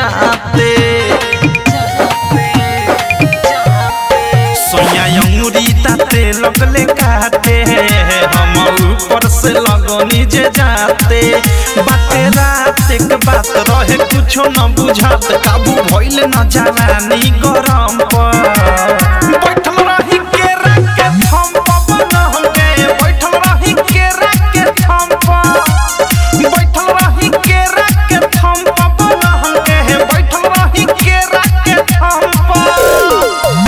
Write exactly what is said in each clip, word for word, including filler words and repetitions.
जाते सोया अंगूरी ताते लगले काटे हम ऊपर से लगनी जे जाते बाते रात एक बात रहे कुछो न बुझात काबू भइल न जवानी गरम पर बैठल रही के रखे थम पवन होगे बैठल रही के रखे थम पर बैठल रही के रखे थम पवन होगे बैठल रही के रखे थम पर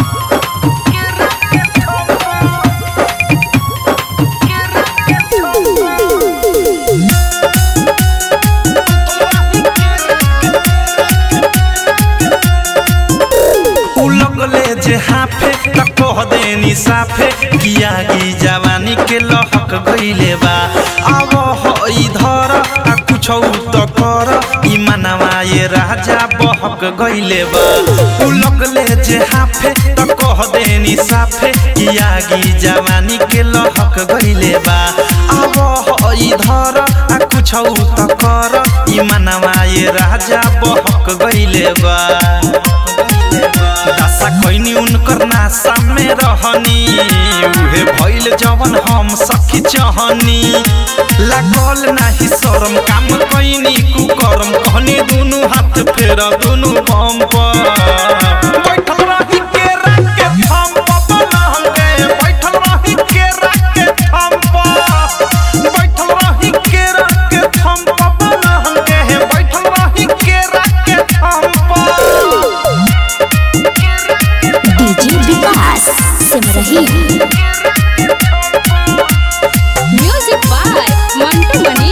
जे हाफे त कह देनी साफे किया की जवानी के लहक गइले बा अब हो इधर आ कुछ त कर ई मनवा ये राजा बहक गइले बा उ लगले जे हाफे त कह देनी साफे किया की जवानी के लहक गइले बा अब हो इधर आ कुछ त कर ई मनवा ये राजा बहक गइले बा दासा कोइनी उनकर नासा में रहनी उहे भइल जवन हम सखी चाहनी लागल नाही शरम काम कोइनी कुकरम कहनी दुनु हाथ फेर दुनु बम पर बैठल रही के रखे थम पवन होगे बैठल रही के रखे थम पर बैठल रही के रखे थम पवन होगे बैठल रही के रखे थम पर सिमरही म्यूजिक बाय मंटू मनी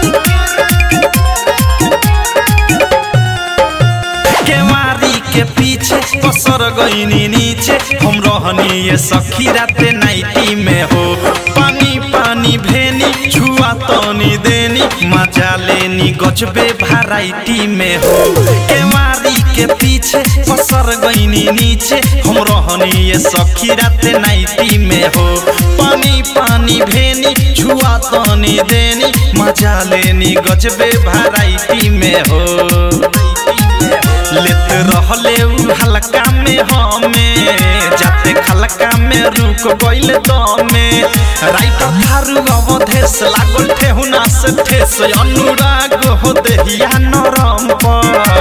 केवारी के पीछे पसर गईनी नीचे हम रहनी ये सखी राते नाइटी में हो पानी पानी भेनी छुआ तनी देनी मजा लेनी गजबे वैरायटी में हो केवारी के पीछे पसर गईनी नीचे हम रहनी ये सखी राते नाइटी में हो पानी पानी भेनी छुआ तनी देनी मजा लेनी गजबे वैरायटी में हो लेत रहले उ हल्का में हमें जाते खलका में रुक गइल दमे राइटर थारू अवधेश लागल ठेहुना से ठेस अनुराग हो देहिया नरम पर